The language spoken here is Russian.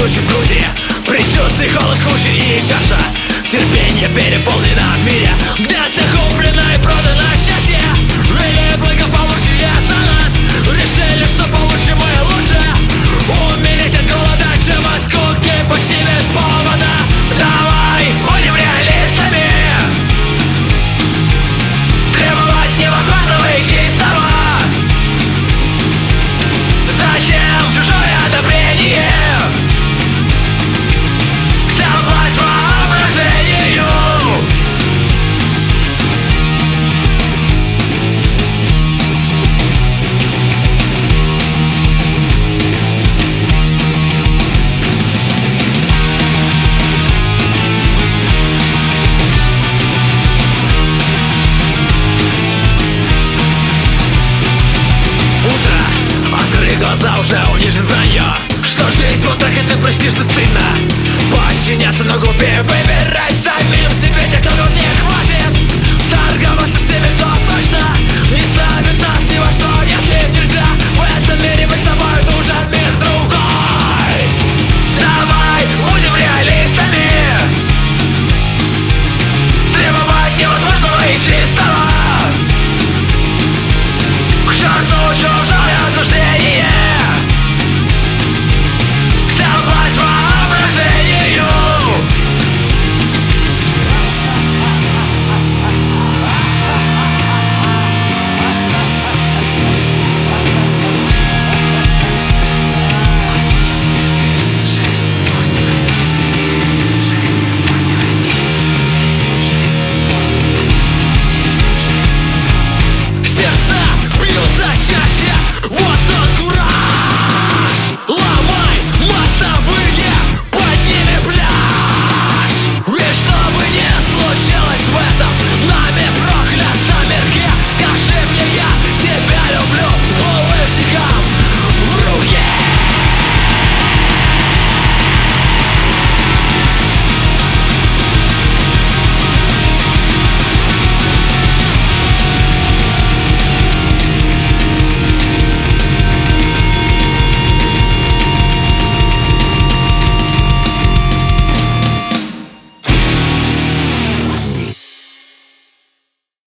тучи в груди, предчувствий холод круче и чаша. Терпение переполнено в мире, где все куплено и продано счастье. И благополучие за нас решили, что получим мы лучше. Умереть от голода, чем от скуки, почти без повода. Давай будем реалистами, требовать невозможного и чистого. Зачем чужое одобрение? Соблазн воображению. Утро, открыли глаза, уже унижен вранье. Что жизнь вот так, это престиж,